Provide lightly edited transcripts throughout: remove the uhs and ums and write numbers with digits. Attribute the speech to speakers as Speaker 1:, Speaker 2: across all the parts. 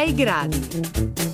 Speaker 1: 6 gradi.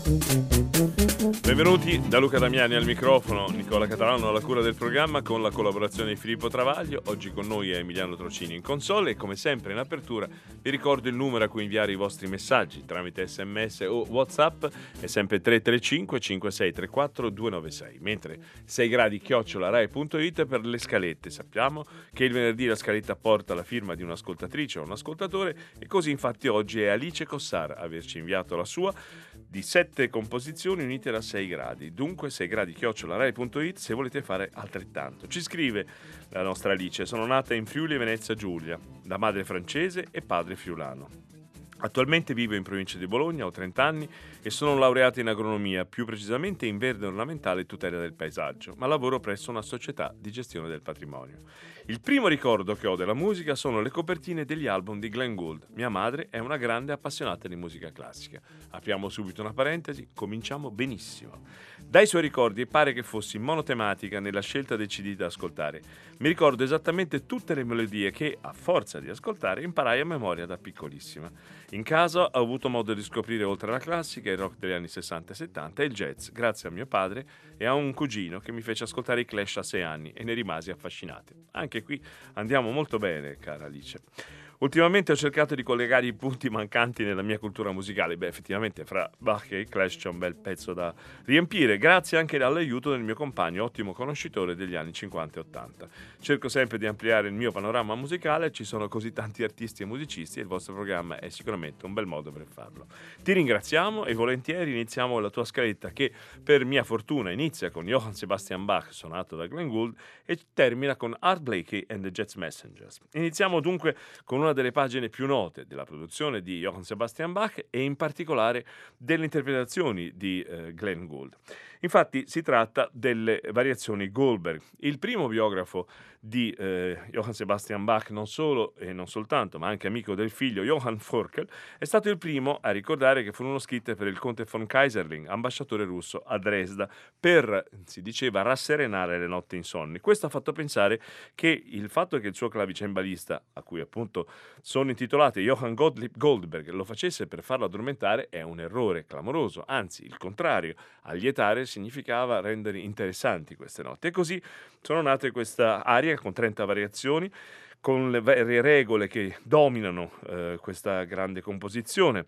Speaker 2: Benvenuti da Luca Damiani al microfono, Nicola Catalano alla cura del programma con la collaborazione di Filippo Travaglio. Oggi con noi è Emiliano Trocini in console e come sempre in apertura vi ricordo il numero a cui inviare i vostri messaggi tramite SMS o WhatsApp, è sempre 335 5634 296, mentre 6 gradi @rai.it per le scalette. Sappiamo che il venerdì la scaletta porta la firma di un'ascoltatrice o un ascoltatore e così infatti oggi è Alice Cossar a averci inviato la sua di 7 composizioni unite da 6 gradi. Dunque 6 gradi @rai.it se volete fare altrettanto. Ci scrive la nostra Alice: sono nata in Friuli Venezia Giulia, da madre francese e padre friulano. Attualmente vivo in provincia di Bologna, ho 30 anni e sono laureata in agronomia, più precisamente in verde ornamentale e tutela del paesaggio, ma lavoro presso una società di gestione del patrimonio. Il primo ricordo che ho della musica sono le copertine degli album di Glenn Gould. Mia madre è una grande appassionata di musica classica. Apriamo subito una parentesi, cominciamo benissimo. Dai suoi ricordi pare che fossi monotematica nella scelta dei CD da ascoltare. Mi ricordo esattamente tutte le melodie che, a forza di ascoltare, imparai a memoria da piccolissima. In casa ho avuto modo di scoprire oltre alla classica il rock degli anni 60 e 70 e il jazz, grazie a mio padre e a un cugino che mi fece ascoltare i Clash a 6 anni e ne rimasi affascinato. Anche qui andiamo molto bene, cara Alice. Ultimamente ho cercato di collegare i punti mancanti nella mia cultura musicale. Effettivamente fra Bach e i Clash c'è un bel pezzo da riempire, grazie anche all'aiuto del mio compagno, ottimo conoscitore degli anni 50 e 80. Cerco sempre di ampliare il mio panorama musicale, ci sono così tanti artisti e musicisti e il vostro programma è sicuramente un bel modo per farlo. Ti ringraziamo e volentieri iniziamo la tua scaletta che, per mia fortuna, inizia con Johann Sebastian Bach, suonato da Glenn Gould, e termina con Art Blakey and the Jazz Messengers. Iniziamo dunque con una delle pagine più note della produzione di Johann Sebastian Bach e in particolare delle interpretazioni di Glenn Gould. Infatti si tratta delle variazioni Goldberg. Il primo biografo di Johann Sebastian Bach, non solo e non soltanto, ma anche amico del figlio Johann Forkel, è stato il primo a ricordare che furono scritte per il conte von Keyserling, ambasciatore russo a Dresda, per, si diceva, rasserenare le notti insonni. Questo ha fatto pensare che il fatto che il suo clavicembalista, a cui appunto sono intitolate Johann Gottlieb Goldberg, lo facesse per farlo addormentare è un errore clamoroso, anzi il contrario, allietare significava rendere interessanti queste notti. E così sono nate questa aria con 30 variazioni, con le varie regole che dominano questa grande composizione.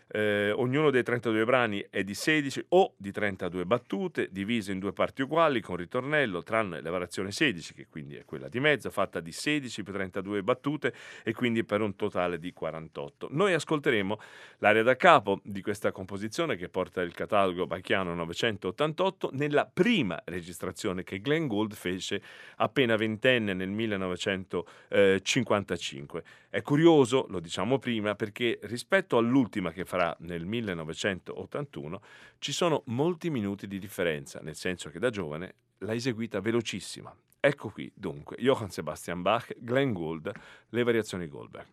Speaker 2: Ognuno dei 32 brani è di 16 o di 32 battute, diviso in 2 parti uguali con ritornello, tranne la variazione 16, che quindi è quella di mezzo, fatta di 16 più 32 battute e quindi per un totale di 48. Noi ascolteremo l'aria da capo di questa composizione che porta il catalogo bachiano 988 nella prima registrazione che Glenn Gould fece appena ventenne nel 1955. È curioso, lo diciamo prima, perché rispetto all'ultima che farà nel 1981 ci sono molti minuti di differenza, nel senso che da giovane l'ha eseguita velocissima. Ecco qui dunque Johann Sebastian Bach, Glenn Gould, le variazioni Goldberg.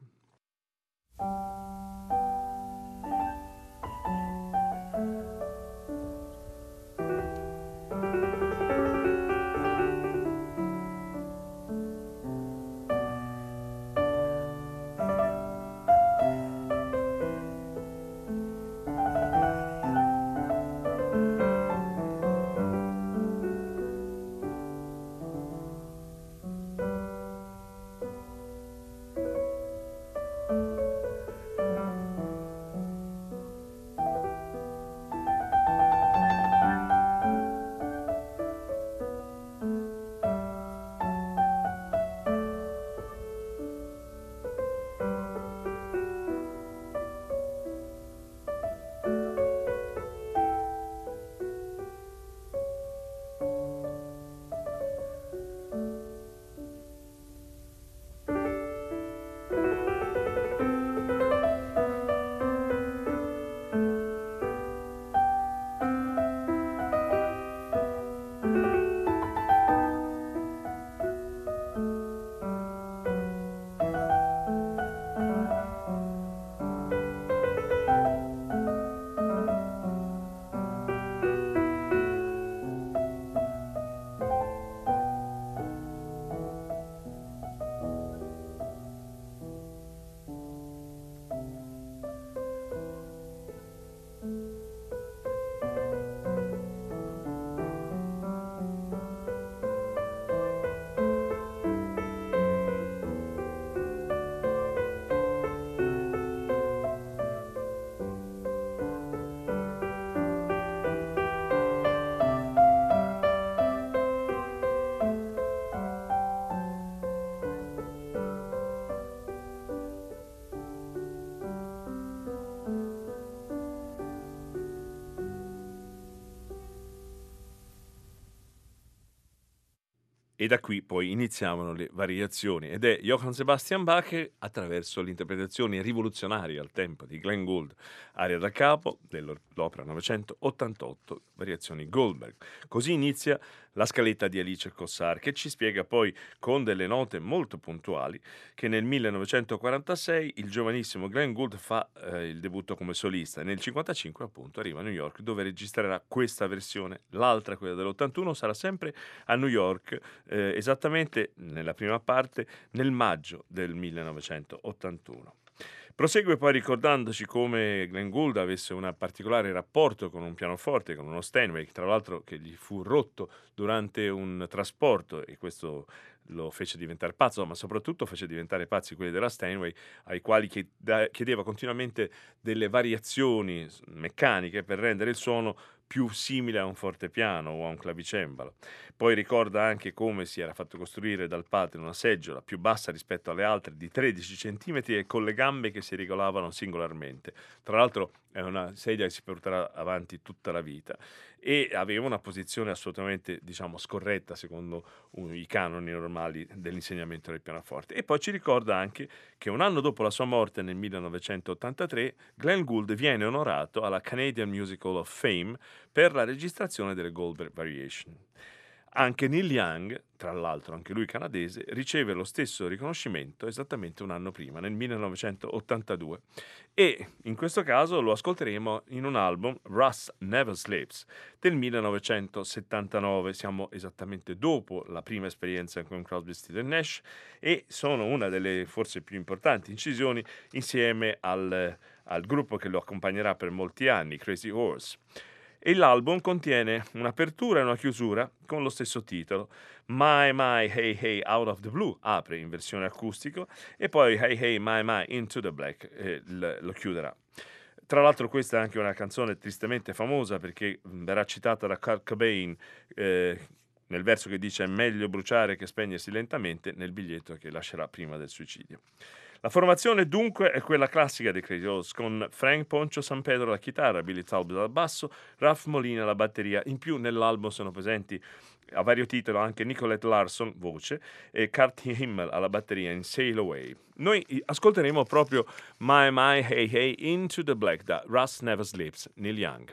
Speaker 2: E da qui poi iniziavano le variazioni ed è Johann Sebastian Bach attraverso l'interpretazione rivoluzionaria al tempo di Glenn Gould, aria da capo dell'opera 988, variazioni Goldberg. Così inizia la scaletta di Alice Kossar, che ci spiega poi con delle note molto puntuali che nel 1946 il giovanissimo Glenn Gould fa il debutto come solista e nel 1955 appunto arriva a New York dove registrerà questa versione. L'altra, quella dell'81, sarà sempre a New York, esattamente nella prima parte nel maggio del 1981. Prosegue poi ricordandoci come Glenn Gould avesse un particolare rapporto con un pianoforte, con uno Steinway, tra l'altro che gli fu rotto durante un trasporto e questo lo fece diventare pazzo, ma soprattutto fece diventare pazzi quelli della Steinway, ai quali chiedeva continuamente delle variazioni meccaniche per rendere il suono più simile a un fortepiano o a un clavicembalo. Poi ricorda anche come si era fatto costruire dal padre una seggiola più bassa rispetto alle altre di 13 centimetri e con le gambe che si regolavano singolarmente. Tra l'altro è una sedia che si porterà avanti tutta la vita e aveva una posizione assolutamente, scorretta secondo i canoni normali dell'insegnamento del pianoforte. E poi ci ricorda anche che un anno dopo la sua morte nel 1983 Glenn Gould viene onorato alla Canadian Music Hall of Fame per la registrazione delle Goldberg Variation. Anche Neil Young, tra l'altro anche lui canadese, riceve lo stesso riconoscimento esattamente un anno prima, nel 1982, e in questo caso lo ascolteremo in un album, Russ Never Sleeps, del 1979. Siamo esattamente dopo la prima esperienza con Crosby, Stills & Nash e sono una delle forse più importanti incisioni insieme al gruppo che lo accompagnerà per molti anni, Crazy Horse. E l'album contiene un'apertura e una chiusura con lo stesso titolo. My My Hey Hey Out of the Blue apre in versione acustico e poi Hey Hey My My Into the Black lo chiuderà. Tra l'altro questa è anche una canzone tristemente famosa perché verrà citata da Kurt Cobain nel verso che dice: è meglio bruciare che spegnersi lentamente, nel biglietto che lascerà prima del suicidio. La formazione dunque è quella classica dei Crazy Horse, con Frank Poncho San Pedro alla chitarra, Billy Talbot al basso, Ralph Molina alla batteria. In più nell'album sono presenti a vario titolo anche Nicolette Larson, voce, e Kurt Himmel alla batteria in Sail Away. Noi ascolteremo proprio My My Hey Hey Into the Black da Russ Never Sleeps, Neil Young.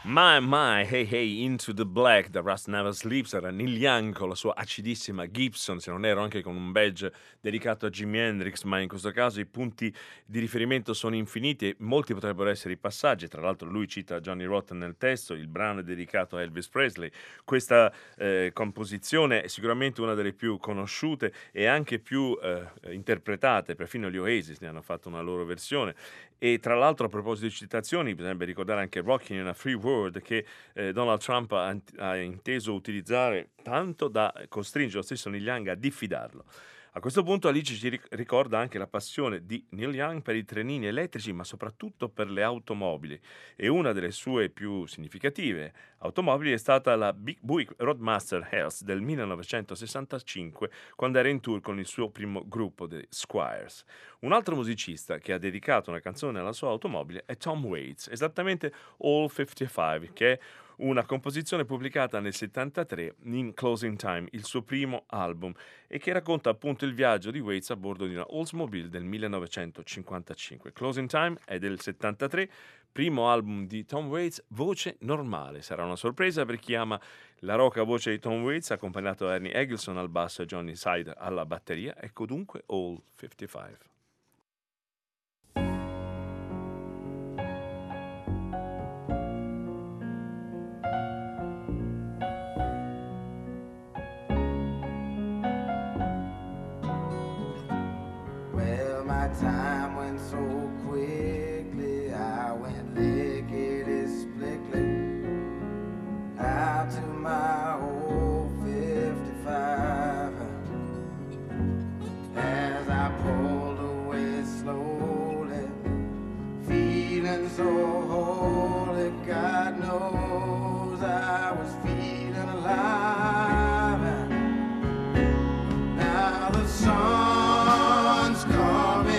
Speaker 2: My, hey hey, Into the Black da Rust Never Sleeps era Neil Young con la sua acidissima Gibson, se non ero anche con un badge dedicato a Jimi Hendrix, ma in questo caso i punti di riferimento sono infiniti e molti potrebbero essere i passaggi. Tra l'altro lui cita Johnny Rotten nel testo, il brano è dedicato a Elvis Presley. Questa composizione è sicuramente una delle più conosciute e anche più interpretate, perfino gli Oasis ne hanno fatto una loro versione. E tra l'altro, a proposito di citazioni, bisognerebbe ricordare anche Rockin' in a Free World che Donald Trump ha inteso utilizzare tanto da costringere lo stesso Neil Young a diffidarlo. A questo punto Alice ci ricorda anche la passione di Neil Young per i trenini elettrici, ma soprattutto per le automobili. E una delle sue più significative automobili è stata la Big Buick Roadmaster Hearst del 1965, quando era in tour con il suo primo gruppo, The Squires. Un altro musicista che ha dedicato una canzone alla sua automobile è Tom Waits, esattamente All 55, che è una composizione pubblicata nel 73 in Closing Time, il suo primo album, e che racconta appunto il viaggio di Waits a bordo di una Oldsmobile del 1955. Closing Time è del 73, primo album di Tom Waits, voce normale. Sarà una sorpresa per chi ama la roca voce di Tom Waits, accompagnato da Ernie Eggleston al basso e Johnny Sider alla batteria. Ecco dunque All 55.
Speaker 1: Time went so quickly, I went lickety-splickly out to my old 55. As I pulled away slowly, feeling so holy, God knows I was feeling alive. Now the sun's coming.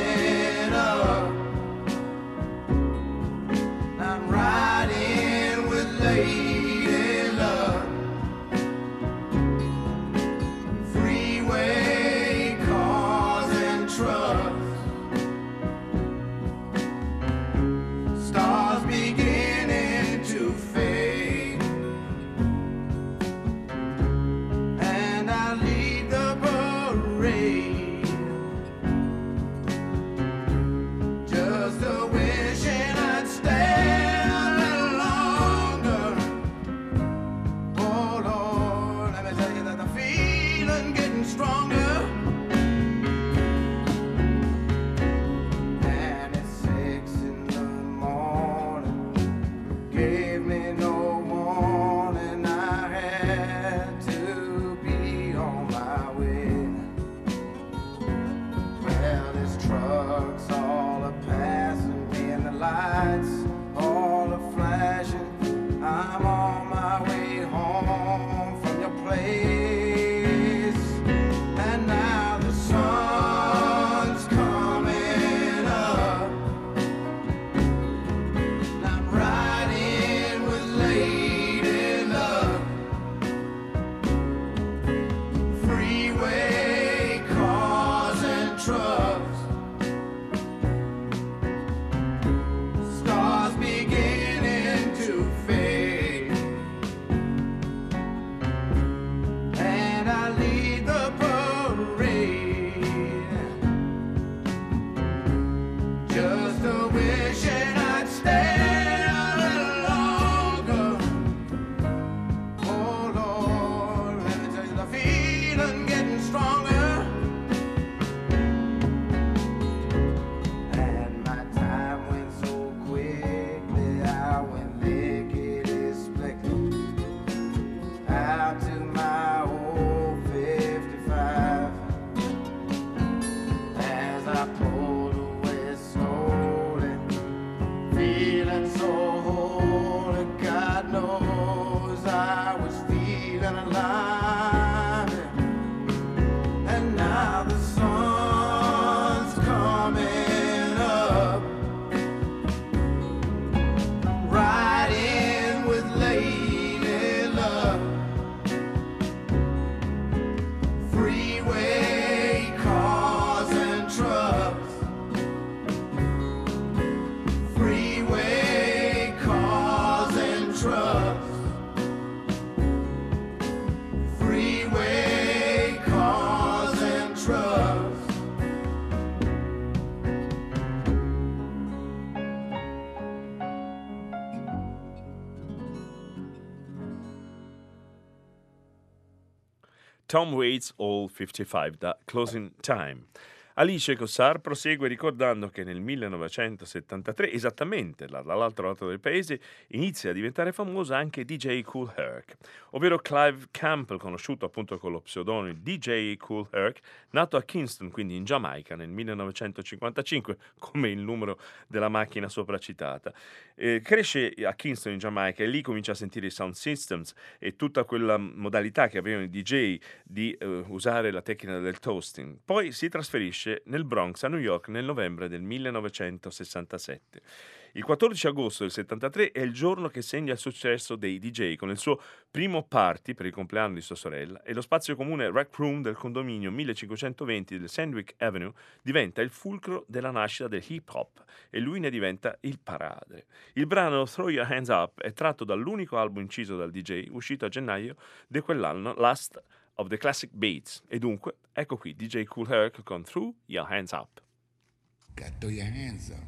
Speaker 2: Tom Waits All 55 da Closing Time. Alice Cossar prosegue ricordando che nel 1973, esattamente dall'altro lato del paese, inizia a diventare famosa anche DJ Kool Herc, ovvero Clive Campbell, conosciuto appunto con lo pseudonimo DJ Kool Herc, nato a Kingston, quindi in Giamaica, nel 1955, come il numero della macchina sopracitata. Cresce a Kingston in Giamaica e lì comincia a sentire i sound systems e tutta quella modalità che avevano i DJ di usare la tecnica del toasting. Poi si trasferisce nel Bronx a New York nel novembre del 1967. Il 14 agosto del 73 è il giorno che segna il successo dei DJ con il suo primo party per il compleanno di sua sorella e lo spazio comune Rec Room del condominio 1520 del Sandwick Avenue diventa il fulcro della nascita del hip hop e lui ne diventa il padre. Il brano Throw Your Hands Up è tratto dall'unico album inciso dal DJ uscito a gennaio di quell'anno, Last of the Classic Beats, e dunque ecco qui DJ Kool Herc con Throw Your Hands Up.
Speaker 1: Got throw your hands up.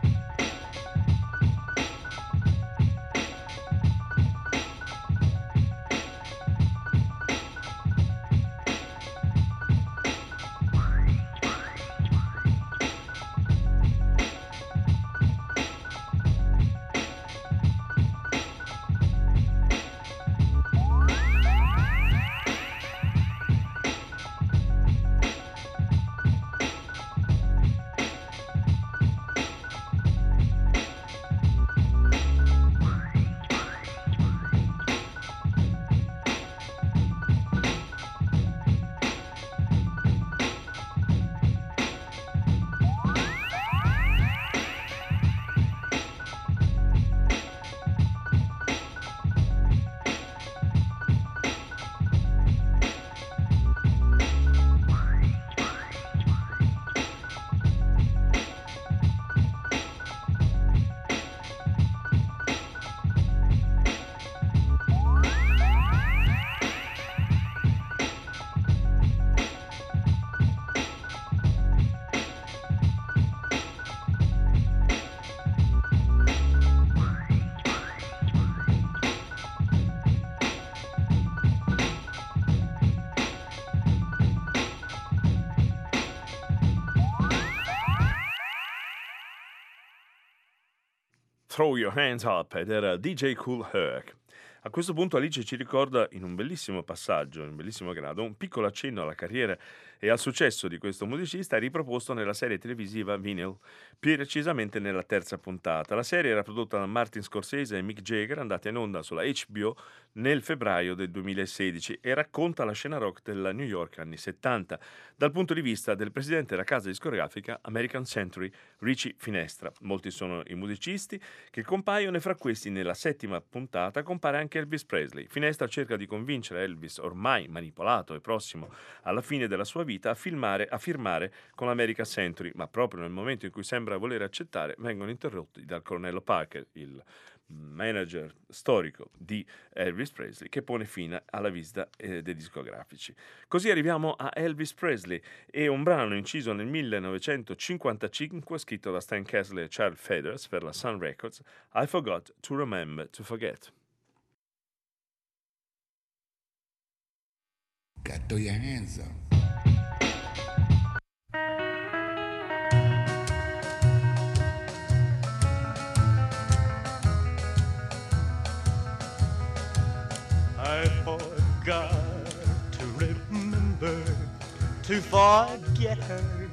Speaker 2: Throw Your Hands Up ed era DJ Kool Herc. A questo punto Alice ci ricorda in un bellissimo passaggio, in un bellissimo grado, un piccolo accenno alla carriera e al successo di questo musicista riproposto nella serie televisiva Vinyl, più precisamente nella terza puntata. La serie era prodotta da Martin Scorsese e Mick Jagger, andata in onda sulla HBO nel febbraio del 2016 e racconta la scena rock della New York anni 70 dal punto di vista del presidente della casa discografica American Century, Richie Finestra. Molti sono i musicisti che compaiono e fra questi nella settima puntata compare anche Elvis Presley. Finestra cerca di convincere Elvis, ormai manipolato e prossimo alla fine della sua vita, a firmare con l'American Century, ma proprio nel momento in cui sembra voler accettare vengono interrotti dal colonnello Parker, il manager storico di Elvis Presley, che pone fine alla visita dei discografici. Così arriviamo a Elvis Presley e un brano inciso nel 1955 scritto da Stan Kessler e Charles Feathers per la Sun Records, I Forgot to Remember to Forget.
Speaker 1: Got throw your hands up.
Speaker 3: I forgot to remember to forget her.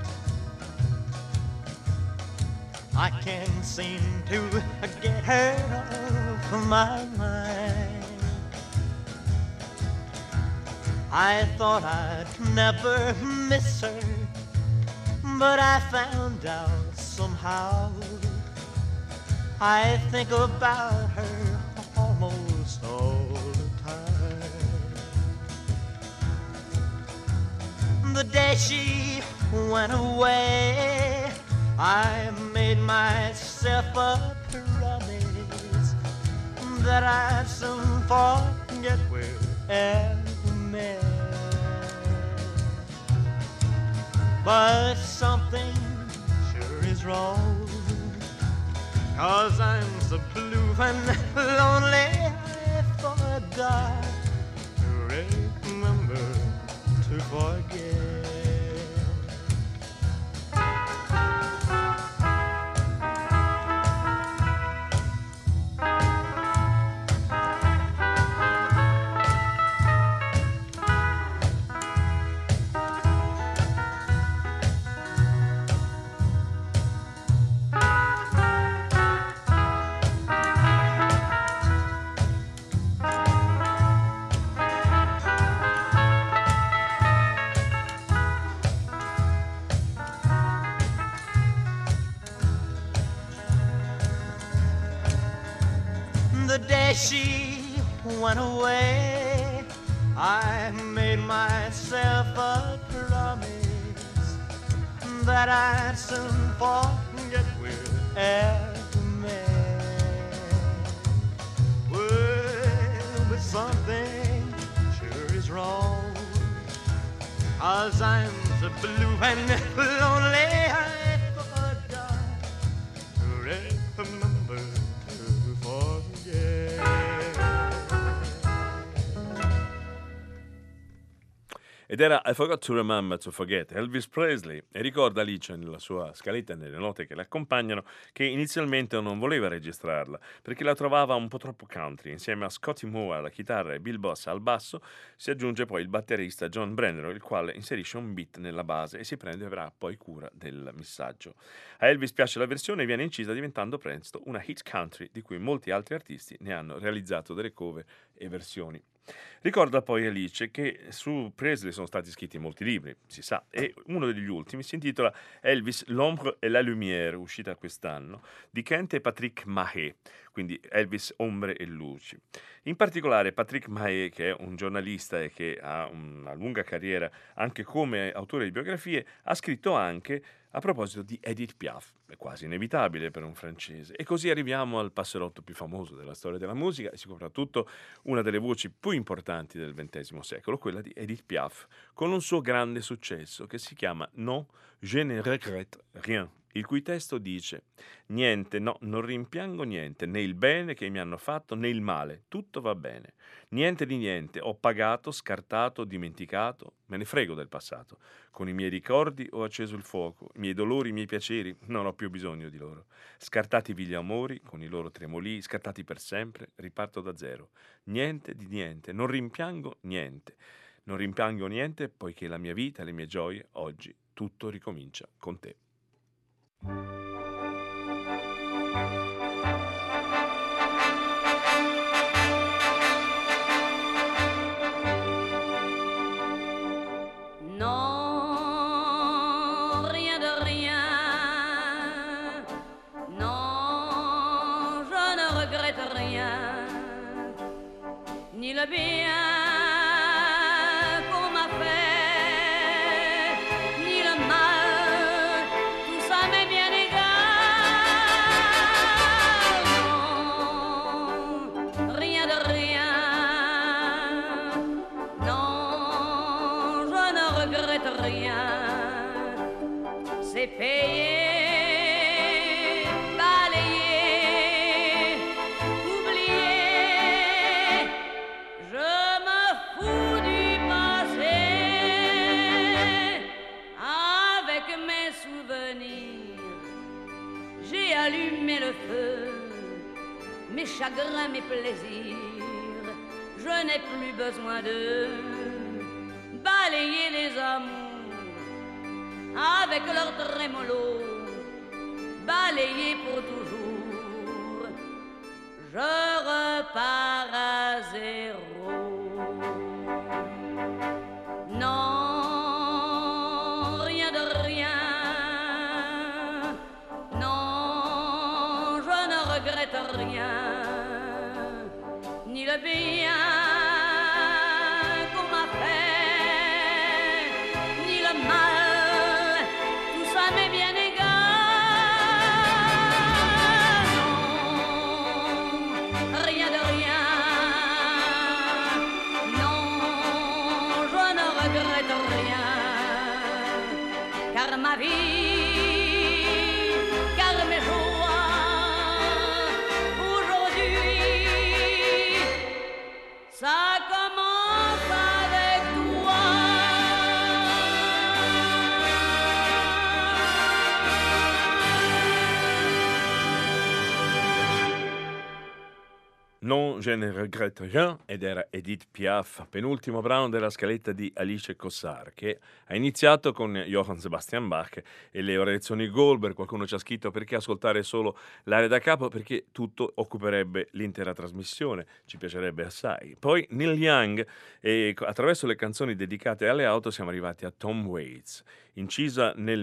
Speaker 3: I can't seem to get her off my mind. I thought I'd never miss her, but I found out somehow. I think about her almost all the time. The day she went away, I made myself a promise that I'd soon forget we're ever met. But something sure is wrong, 'cause I'm so blue and lonely I forgot to remember remember to forget. The day she went away, I made myself a promise that I'd soon forget wherever met. Well, but something sure is wrong, 'cause I'm so blue and lonely I forgot to remember to forget.
Speaker 2: Ed era I Forgot to Remember to Forget, Elvis Presley, e ricorda Alice nella sua scaletta e nelle note che le accompagnano che inizialmente non voleva registrarla perché la trovava un po' troppo country. Insieme a Scotty Moore alla chitarra e Bill Boss al basso si aggiunge poi il batterista John Brennero, il quale inserisce un beat nella base e si prenderà poi cura del missaggio. A Elvis piace la versione e viene incisa diventando presto una hit country di cui molti altri artisti ne hanno realizzato delle cover e versioni. Ricorda poi Alice che su Presley sono stati scritti molti libri, si sa, e uno degli ultimi si intitola Elvis, l'ombre et la lumière, uscita quest'anno, di Kent e Patrick Mahé, quindi Elvis, ombre e luci. In particolare Patrick Mahé, che è un giornalista e che ha una lunga carriera anche come autore di biografie, ha scritto anche a proposito di Edith Piaf, è quasi inevitabile per un francese. E così arriviamo al passerotto più famoso della storia della musica e soprattutto una delle voci più importanti del XX secolo, quella di Edith Piaf, con un suo grande successo che si chiama Non, je ne regrette rien, il cui testo dice: niente, no, non rimpiango niente, né il bene che mi hanno fatto né il male, tutto va bene. Niente di niente, ho pagato, scartato, dimenticato, me ne frego del passato. Con i miei ricordi ho acceso il fuoco, i miei dolori, i miei piaceri, non ho più bisogno di loro. Scartati gli amori, con i loro tremolii, scartati per sempre, riparto da zero. Niente di niente, non rimpiango niente. Non rimpiango niente poiché la mia vita e le mie gioie oggi tutto ricomincia con te.
Speaker 4: Non, rien de rien. Non, je ne regrette rien. Ni le bien qu'on m'a fait, ni le mal, tout ça m'est bien égal. Non, rien de rien. Non, je ne regrette rien. C'est payé, balayé, oublié. Je me fous du passé. Avec mes souvenirs, j'ai allumé le feu. Mes chagrins, mes plaisirs, je n'ai plus besoin de balayer les amours avec leur trémolo, balayer pour toujours. Je repars à zéro. Non, rien de rien. Non, je ne regrette rien. Ni le bien qu'on m'a fait, ni le mal, tout ça m'est bien égal. Non, rien de rien. Non, je ne regrette rien. Car ma vie, car mes joies, aujourd'hui, ça commence avec toi.
Speaker 2: Non je ne regrette rien ed era Edith Piaf, penultimo brano della scaletta di Alice Cossar, che ha iniziato con Johann Sebastian Bach e le orazioni Goldberg. Qualcuno ci ha scritto: perché ascoltare solo l'aria da capo? Perché tutto occuperebbe l'intera trasmissione, ci piacerebbe assai. Poi Neil Young, e attraverso le canzoni dedicate alle auto siamo arrivati a Tom Waits, incisa nel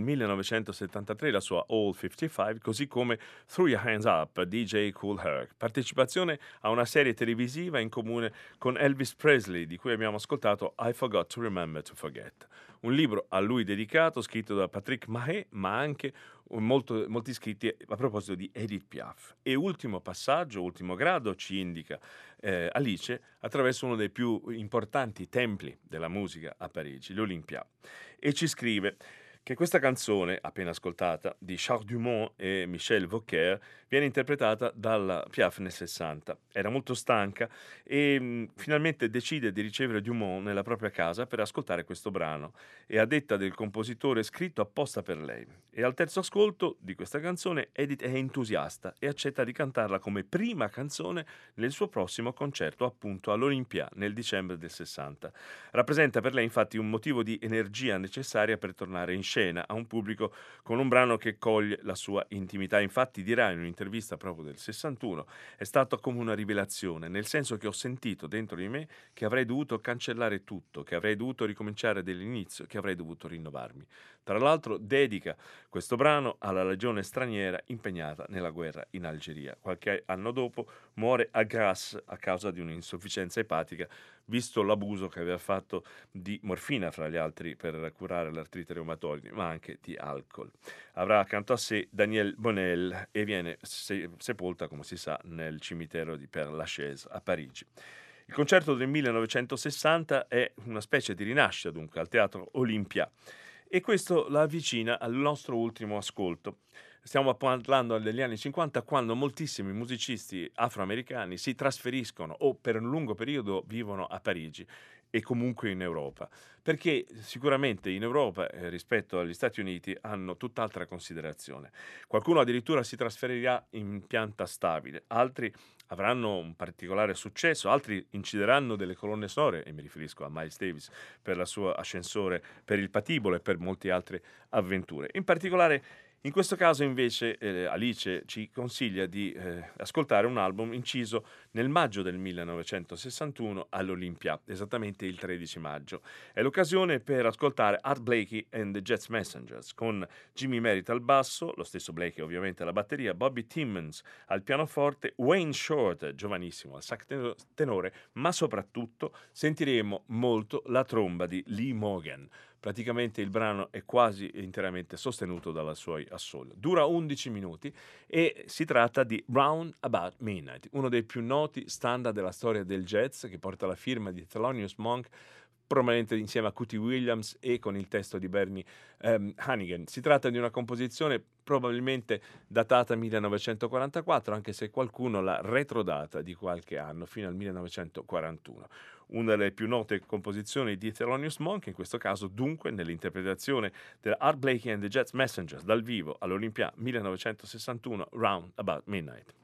Speaker 2: 1973 la sua All 55, così come Throw Your Hands Up di J. Cool Herc, partecipazione a una serie televisiva in comune con Elvis Presley, di cui abbiamo ascoltato I Forgot to Remember to Forget, un libro a lui dedicato scritto da Patrick Mahé, ma anche molti scritti a proposito di Edith Piaf. E ultimo passaggio, ultimo grado, ci indica Alice attraverso uno dei più importanti templi della musica a Parigi, l'Olympia, e ci scrive che questa canzone, appena ascoltata, di Charles Dumont e Michel Vauquer, viene interpretata dalla Piaf nel 60. Era molto stanca e finalmente decide di ricevere Dumont nella propria casa per ascoltare questo brano, e a detta del compositore scritto apposta per lei. E al terzo ascolto di questa canzone Edith è entusiasta e accetta di cantarla come prima canzone nel suo prossimo concerto, appunto all'Olympia nel dicembre del 60. Rappresenta per lei infatti un motivo di energia necessaria per tornare in scena a un pubblico con un brano che coglie la sua intimità. Infatti dirà in un'intervista proprio del 61: è stato come una rivelazione, nel senso che ho sentito dentro di me che avrei dovuto cancellare tutto, che avrei dovuto ricominciare dall'inizio, che avrei dovuto rinnovarmi. Tra l'altro dedica questo brano alla legione straniera impegnata nella guerra in Algeria. Qualche anno dopo muore a Grasse a causa di un'insufficienza epatica, visto l'abuso che aveva fatto di morfina, fra gli altri, per curare l'artrite reumatoide, ma anche di alcol. Avrà accanto a sé Daniel Bonnel e viene sepolta, come si sa, nel cimitero di Père Lachaise a Parigi. Il concerto del 1960 è una specie di rinascita, dunque, al Teatro Olympia, e questo la avvicina al nostro ultimo ascolto. Stiamo parlando degli anni 50, quando moltissimi musicisti afroamericani si trasferiscono o per un lungo periodo vivono a Parigi e comunque in Europa, perché sicuramente in Europa rispetto agli Stati Uniti hanno tutt'altra considerazione. Qualcuno addirittura si trasferirà in pianta stabile, altri avranno un particolare successo, altri incideranno delle colonne sonore, e mi riferisco a Miles Davis per la sua Ascensore per il patibolo e per molte altre avventure. In particolare in questo caso invece Alice ci consiglia di ascoltare un album inciso nel maggio del 1961 all'Olympia, esattamente il 13 maggio. È l'occasione per ascoltare Art Blakey and the Jazz Messengers, con Jimmy Merritt al basso, lo stesso Blakey ovviamente alla batteria, Bobby Timmons al pianoforte, Wayne Short, giovanissimo, al sax tenore, ma soprattutto sentiremo molto la tromba di Lee Morgan. Praticamente il brano è quasi interamente sostenuto dalla sua assolo. Dura 11 minuti e si tratta di Round About Midnight, uno dei più noti standard della storia del jazz, che porta la firma di Thelonious Monk, probabilmente insieme a Cootie Williams e con il testo di Bernie Hannigan. Si tratta di una composizione probabilmente datata 1944, anche se qualcuno l'ha retrodata di qualche anno, fino al 1941. Una delle più note composizioni di Thelonious Monk, in questo caso dunque nell'interpretazione del Art Blakey and the Jazz Messengers dal vivo all'Olympia 1961, Round About Midnight.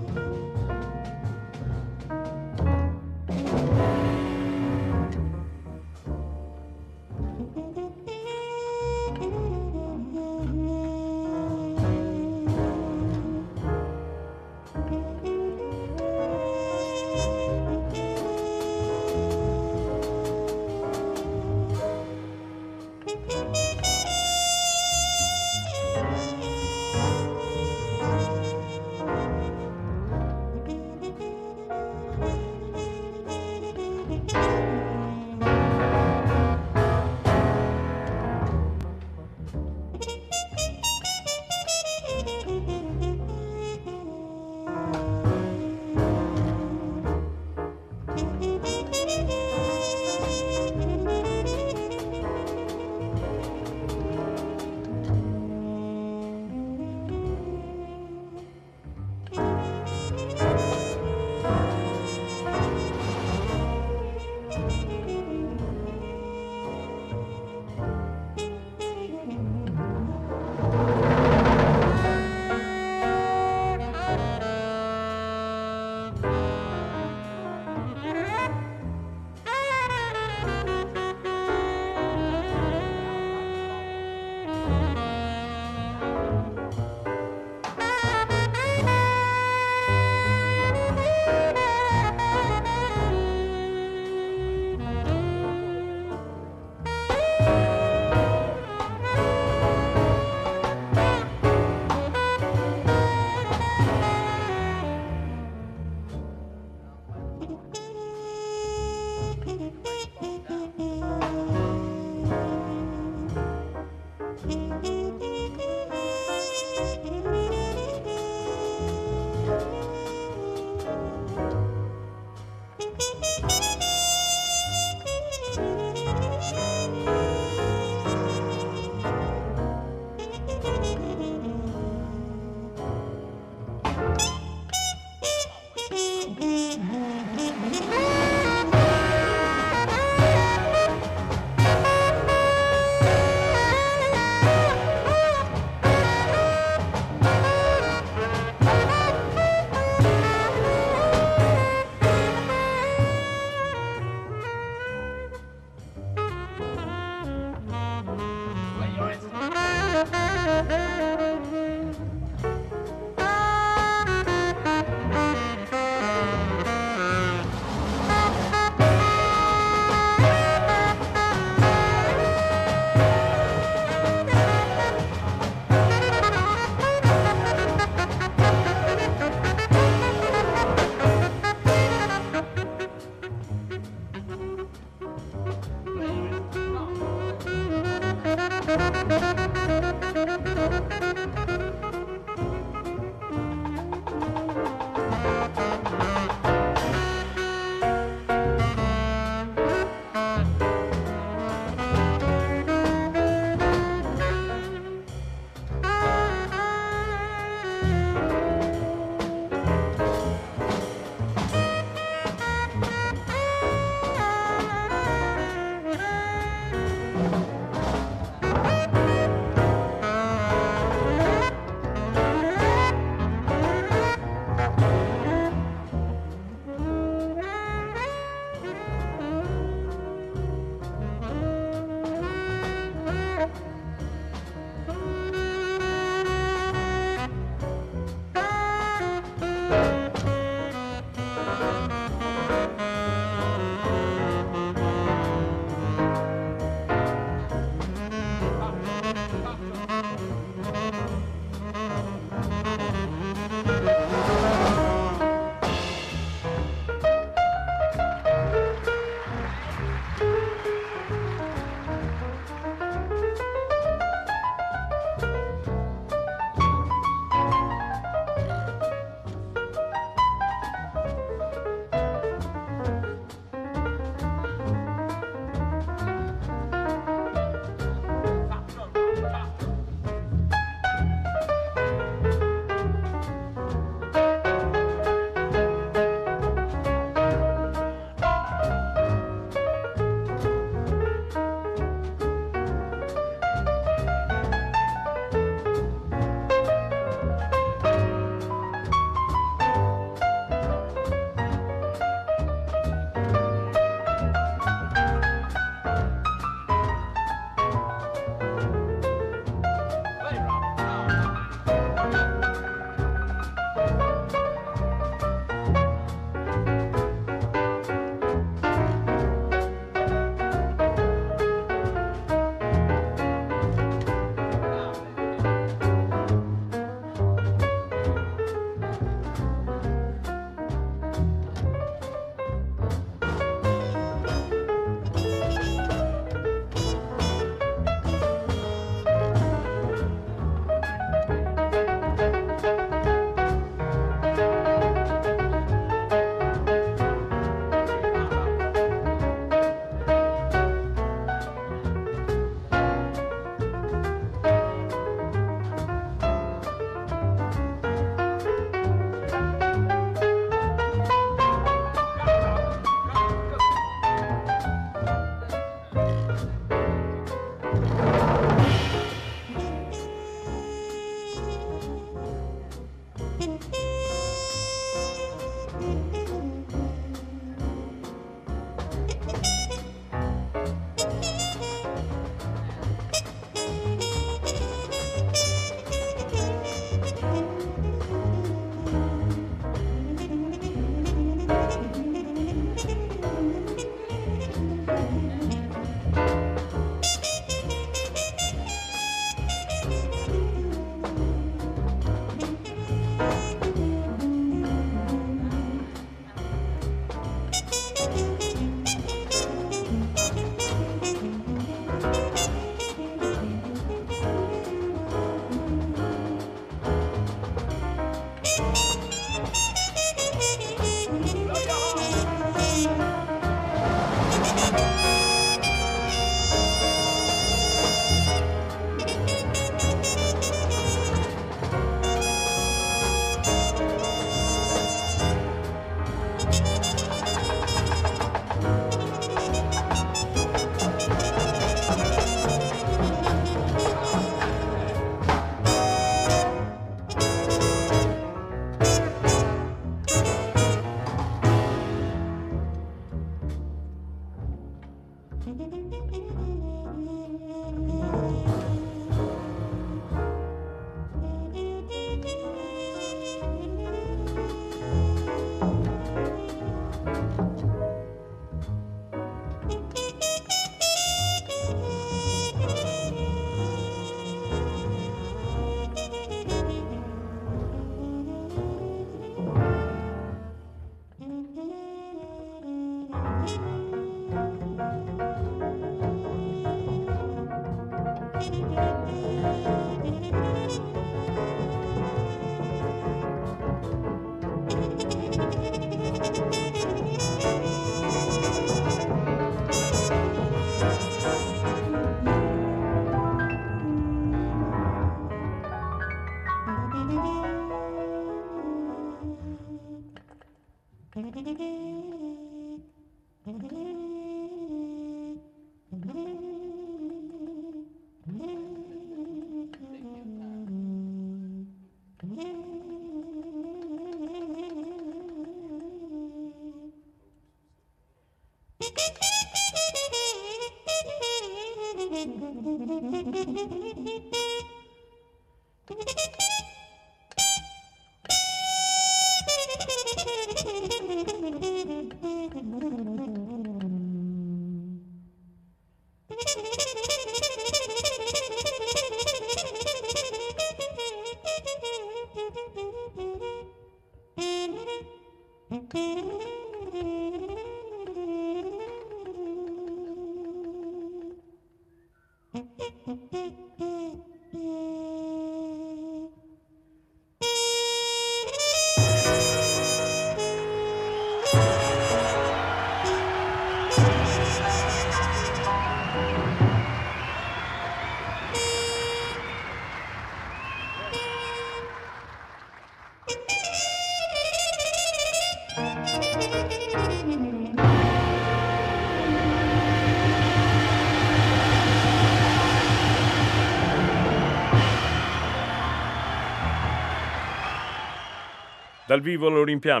Speaker 2: Dal vivo l'Olimpia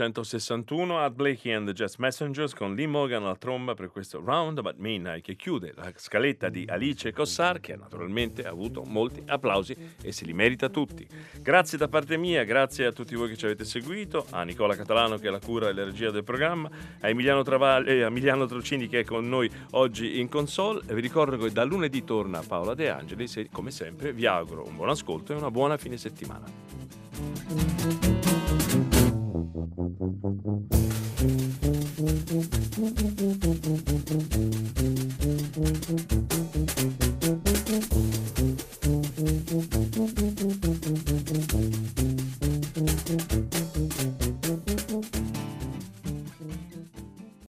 Speaker 2: 1961, Art Blakey and the Jazz Messengers con Lee Morgan alla tromba per questo Round About Midnight che chiude la scaletta di Alice Kossar, che naturalmente ha avuto molti applausi e se li merita tutti. Grazie da parte mia, grazie a tutti voi che ci avete seguito, a Nicola Catalano che è la cura e la regia del programma, a Emiliano Travaglio e a Emiliano Trocini che è con noi oggi in console. E vi ricordo che da lunedì torna Paola De Angelis e come sempre vi auguro un buon ascolto e una buona fine settimana.
Speaker 5: Thank you.